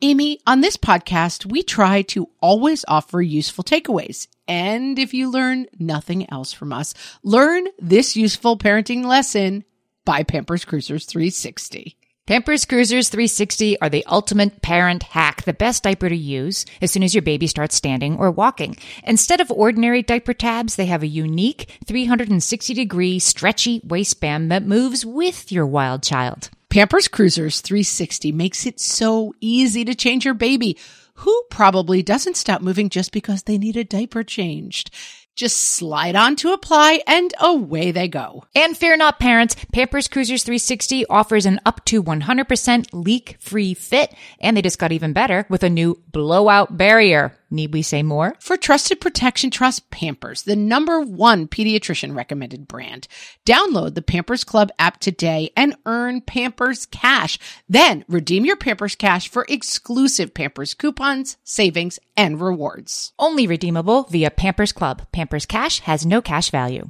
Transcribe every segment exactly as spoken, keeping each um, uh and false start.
Amy, on this podcast, we try to always offer useful takeaways. And if you learn nothing else from us, learn this useful parenting lesson by Pampers Cruisers three sixty. Pampers Cruisers three sixty are the ultimate parent hack, the best diaper to use as soon as your baby starts standing or walking. Instead of ordinary diaper tabs, they have a unique three hundred sixty degree stretchy waistband that moves with your wild child. Pampers Cruisers three sixty makes it so easy to change your baby, who probably doesn't stop moving just because they need a diaper changed. Just slide on to apply and away they go. And fear not, parents, Pampers Cruisers three sixty offers an up to one hundred percent leak-free fit, and they just got even better with a new blowout barrier. Need we say more? For trusted protection, trust Pampers, the number one pediatrician recommended brand. Download the Pampers Club app today and earn Pampers Cash. Then redeem your Pampers Cash for exclusive Pampers coupons, savings, and rewards. Only redeemable via Pampers Club. Pampers Cash has no cash value.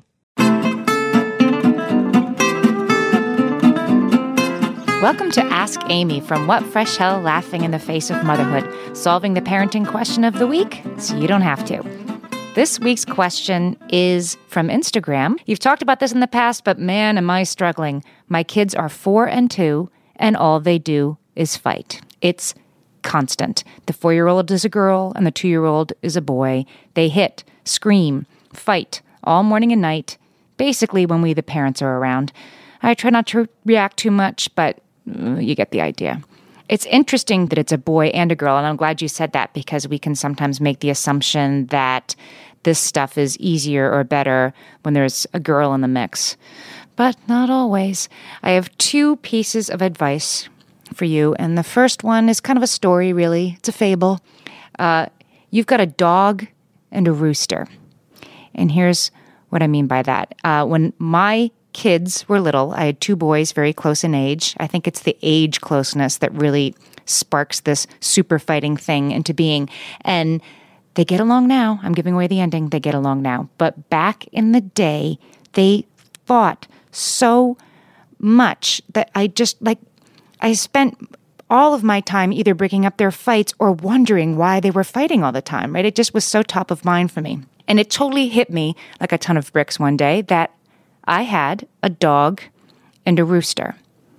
Welcome to Ask Amy from What Fresh Hell Laughing in the Face of Motherhood, solving the parenting question of the week so you don't have to. This week's question is from Instagram. You've talked about this in the past, but man, am I struggling. My kids are four and two, and all they do is fight. It's constant. The four-year-old is a girl, and the two-year-old is a boy. They hit, scream, fight all morning and night, basically when we, the parents, are around. I try not to react too much, but you get the idea. It's interesting that it's a boy and a girl, and I'm glad you said that because we can sometimes make the assumption that this stuff is easier or better when there's a girl in the mix. But not always. I have two pieces of advice for you, and the first one is kind of a story, really. It's a fable. Uh, you've got a dog and a rooster. And here's what I mean by that. Uh, when my kids were little, I had two boys very close in age. I think it's the age closeness that really sparks this super fighting thing into being. And they get along now. I'm giving away the ending. They get along now. But back in the day, they fought so much that I just, like, I spent all of my time either breaking up their fights or wondering why they were fighting all the time, right? It just was so top of mind for me. And it totally hit me like a ton of bricks one day that I had a dog and a rooster.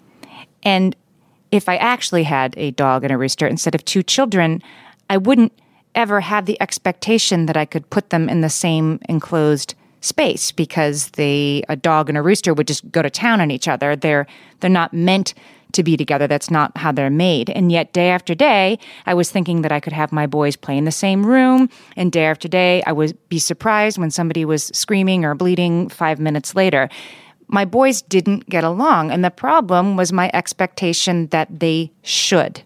And if I actually had a dog and a rooster instead of two children, I wouldn't ever have the expectation that I could put them in the same enclosed space because they, a dog and a rooster would just go to town on each other. They're they're not meant to be together. That's not how they're made. And yet day after day, I was thinking that I could have my boys play in the same room. And day after day, I would be surprised when somebody was screaming or bleeding five minutes later. My boys didn't get along. And the problem was my expectation that they should.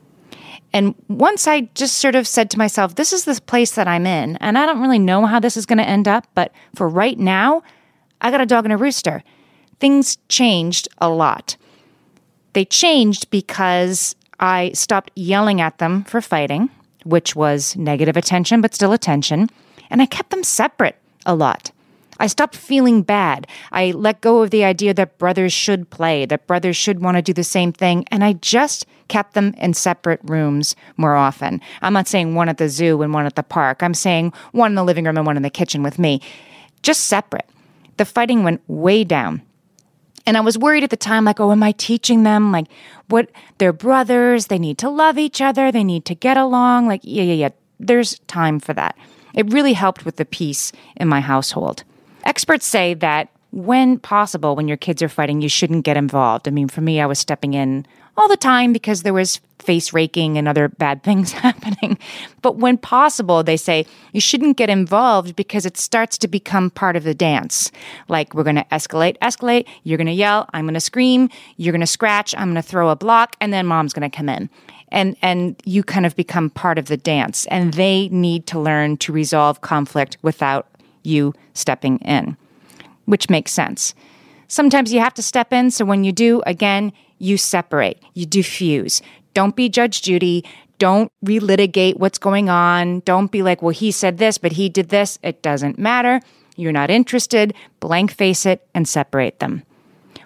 And once I just sort of said to myself, this is the place that I'm in. And I don't really know how this is going to end up. But for right now, I got a dog and a rooster. Things changed a lot. They changed because I stopped yelling at them for fighting, which was negative attention, but still attention. And I kept them separate a lot. I stopped feeling bad. I let go of the idea that brothers should play, that brothers should want to do the same thing. And I just kept them in separate rooms more often. I'm not saying one at the zoo and one at the park. I'm saying one in the living room and one in the kitchen with me. Just separate. The fighting went way down. And I was worried at the time, like, oh, am I teaching them? Like, what? They're brothers. They need to love each other. They need to get along. Like, yeah, yeah, yeah. There's time for that. It really helped with the peace in my household. Experts say that when possible, when your kids are fighting, you shouldn't get involved. I mean, for me, I was stepping in all the time because there was face raking and other bad things happening. But when possible, they say you shouldn't get involved because it starts to become part of the dance. Like, we're going to escalate, escalate. You're going to yell. I'm going to scream. You're going to scratch. I'm going to throw a block. And then mom's going to come in. And, and you kind of become part of the dance. And they need to learn to resolve conflict without you stepping in, which makes sense. Sometimes you have to step in. So when you do, again, you separate, you diffuse. Don't be Judge Judy. Don't relitigate what's going on. Don't be like, well, he said this, but he did this. It doesn't matter. You're not interested. Blank face it and separate them.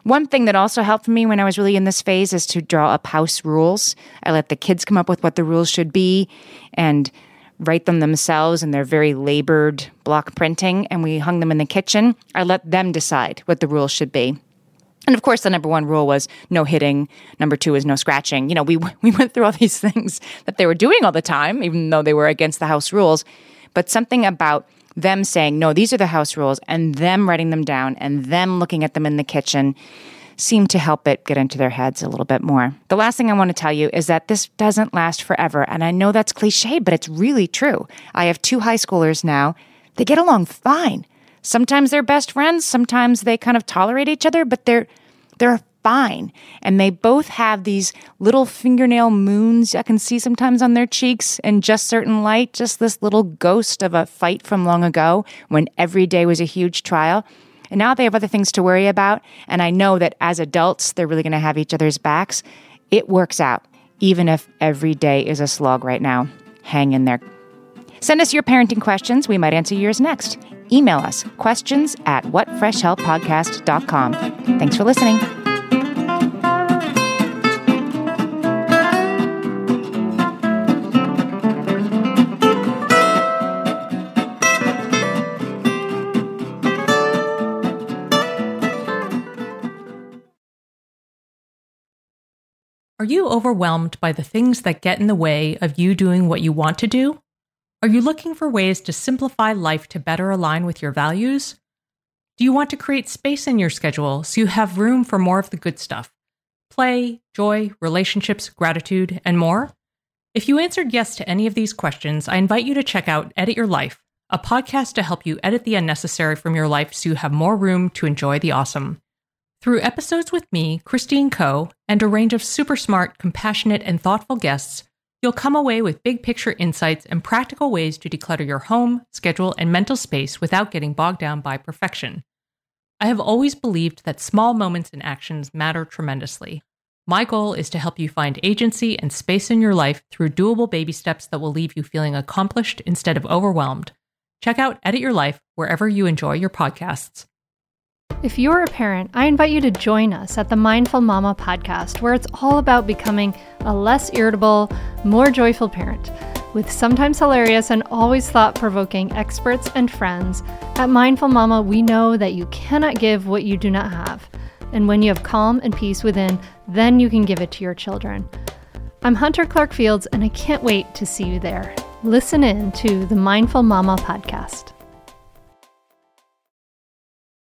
One thing that also helped me when I was really in this phase is to draw up house rules. I let the kids come up with what the rules should be and write them themselves in their very labored block printing, and we hung them in the kitchen. I let them decide what the rules should be. And of course, the number one rule was no hitting. Number two is no scratching. You know, we we went through all these things that they were doing all the time, even though they were against the house rules. But something about them saying, no, these are the house rules, and them writing them down, and them looking at them in the kitchen seemed to help it get into their heads a little bit more. The last thing I want to tell you is that this doesn't last forever. And I know that's cliche, but it's really true. I have two high schoolers now. They get along fine. Sometimes they're best friends. Sometimes they kind of tolerate each other, but they're they're fine. And they both have these little fingernail moons I can see sometimes on their cheeks in just certain light, just this little ghost of a fight from long ago when every day was a huge trial. And now they have other things to worry about. And I know that as adults, they're really going to have each other's backs. It works out, even if every day is a slog right now. Hang in there. Send us your parenting questions. We might answer yours next. Email us, questions at what fresh hell podcast dot com. Thanks for listening. Are you overwhelmed by the things that get in the way of you doing what you want to do? Are you looking for ways to simplify life to better align with your values? Do you want to create space in your schedule so you have room for more of the good stuff? Play, joy, relationships, gratitude, and more? If you answered yes to any of these questions, I invite you to check out Edit Your Life, a podcast to help you edit the unnecessary from your life so you have more room to enjoy the awesome. Through episodes with me, Christine Coe, and a range of super smart, compassionate, and thoughtful guests, you'll come away with big picture insights and practical ways to declutter your home, schedule, and mental space without getting bogged down by perfection. I have always believed that small moments and actions matter tremendously. My goal is to help you find agency and space in your life through doable baby steps that will leave you feeling accomplished instead of overwhelmed. Check out Edit Your Life wherever you enjoy your podcasts. If you're a parent, I invite you to join us at the Mindful Mama podcast, where it's all about becoming a less irritable, more joyful parent. With sometimes hilarious and always thought-provoking experts and friends, at Mindful Mama, we know that you cannot give what you do not have. And when you have calm and peace within, then you can give it to your children. I'm Hunter Clark Fields, and I can't wait to see you there. Listen in to the Mindful Mama podcast.